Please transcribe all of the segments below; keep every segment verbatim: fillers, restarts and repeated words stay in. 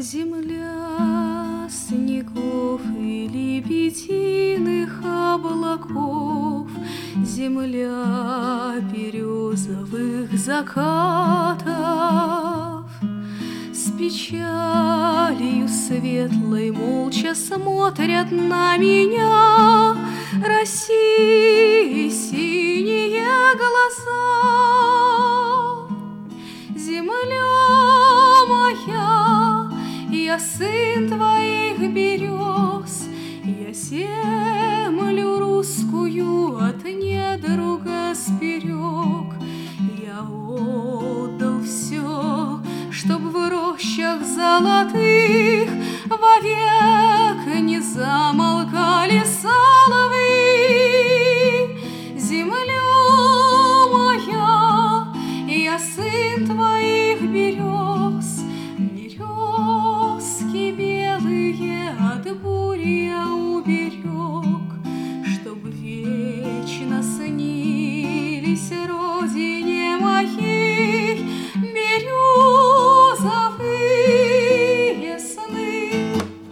Земля снегов и лебединых облаков, земля березовых закатов. С печалью светлой молча смотрят на меня России синие глаза. Земля моя, я сын твоих берез, я землю русскую от недруга сберег. Я отдал все, чтоб в рощах золотых вовек не замолкали соловьи. Земля моя, я сын твоих берез, березки белые от бури я уберег, чтоб вечно снились родине моей березовые сны.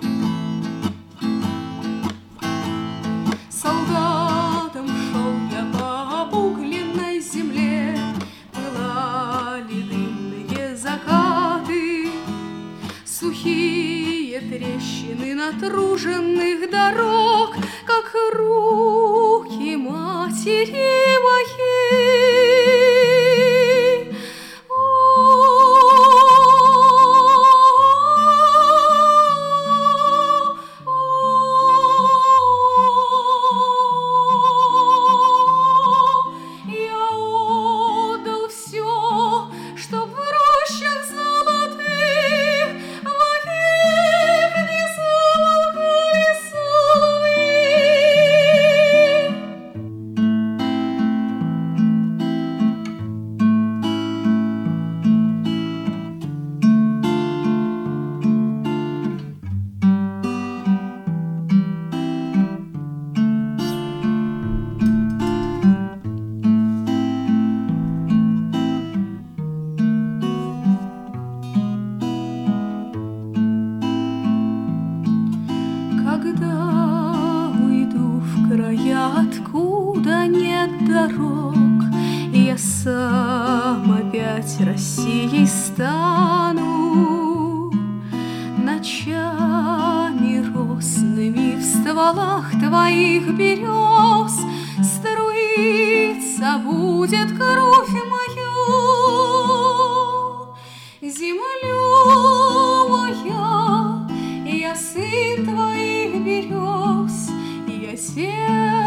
Солдатом шел я по обугленной земле, пылали дымные закаты, сухие трещины натруженных дорог, как руки матери моей. Когда уйду в края, откуда нет дорог, я сам опять Россией стану. Ночами росными в стволах твоих берез струиться будет кровь мою. Земля моя, я сын твоих берез, я землю